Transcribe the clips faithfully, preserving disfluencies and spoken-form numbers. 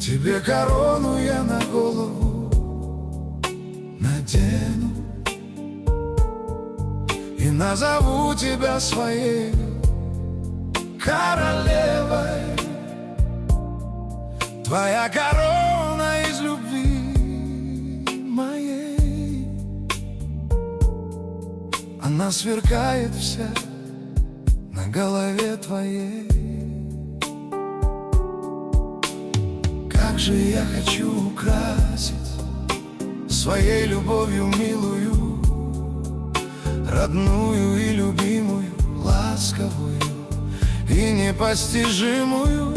Тебе корону я на голову надену и назову тебя своей королевой. Твоя корона из любви моей, она сверкает вся на голове твоей. Как же я хочу украсить своей любовью милую, родную и любимую, ласковую и непостижимую.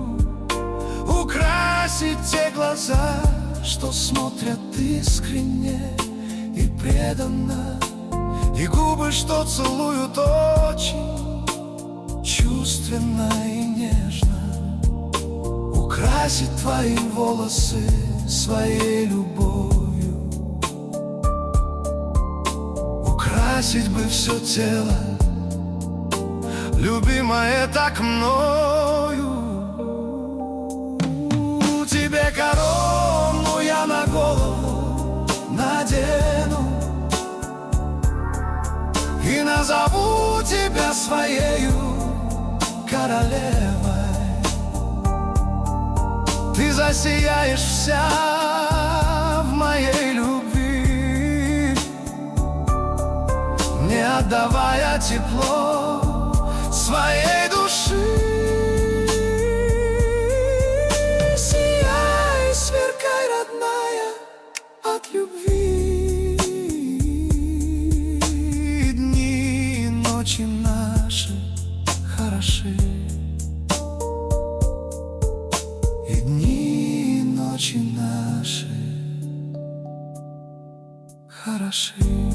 Украсить те глаза, что смотрят искренне и преданно, и губы, что целуют очень чувственно и нежно. Украсить твои волосы своей любовью, украсить бы все тело, любимое так мною. Тебе корону я на голову надену и назову тебя своею королевой. Ты засияешь вся в моей любви, не отдавая тепло своей души. Сияй, сверкай, родная, от любви. Дни и ночи наши хороши, и дни и ночи наши хороши.